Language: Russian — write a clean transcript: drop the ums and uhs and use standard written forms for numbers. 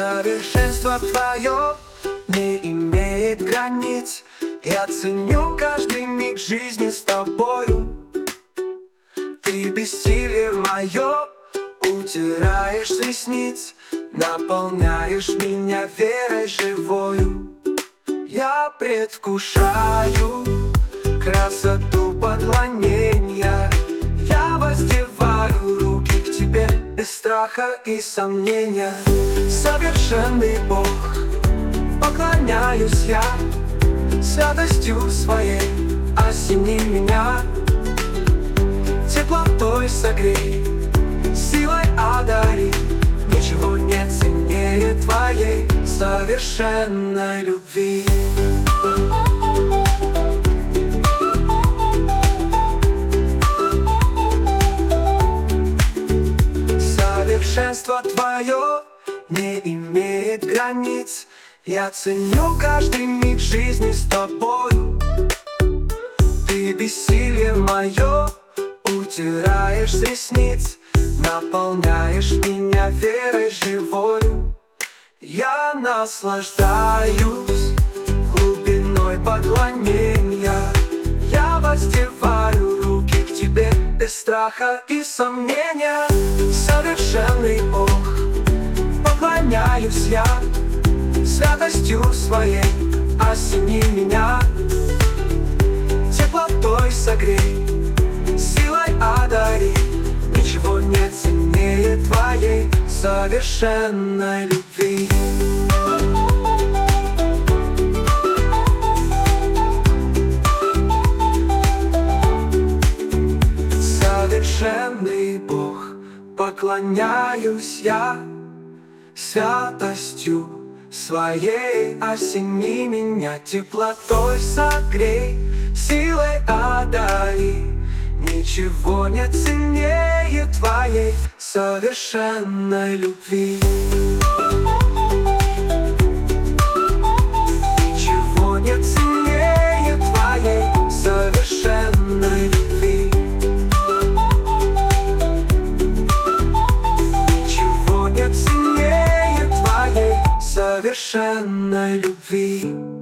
Совершенство твое не имеет границ. Я ценю каждый миг жизни с тобою. Ты бессилие мое утираешь с ресниц, наполняешь меня верой живою. Я предвкушаю красоту поклонения. Я воздеваю руки к тебе без страха и сомнения. Совершенный Бог, поклоняюсь я, святостью своей осени меня. Теплотой согрей, силой одари, ничего нет ценнее твоей совершенной любви. Совершенство твое не имеет границ. Я ценю каждый миг жизни с тобою. Ты бессилие мое утираешь с ресниц, наполняешь меня верой живою. Я наслаждаюсь глубиной поклонения. Я воздеваю руки к тебе без страха и сомнения. Совершенный Бог, поклоняюсь я, святостью своей осени меня. Теплотой согрей, силой одари, ничего нет ценнее твоей совершенной любви. Совершенный Бог, поклоняюсь я, святостью своей осени меня. Теплотой согрей, силой одари, ничего нет ценнее твоей совершенной любви. Ничего нет ценнее твоей совершенной любви. Ничего нет ценнее твоей совершенной любви.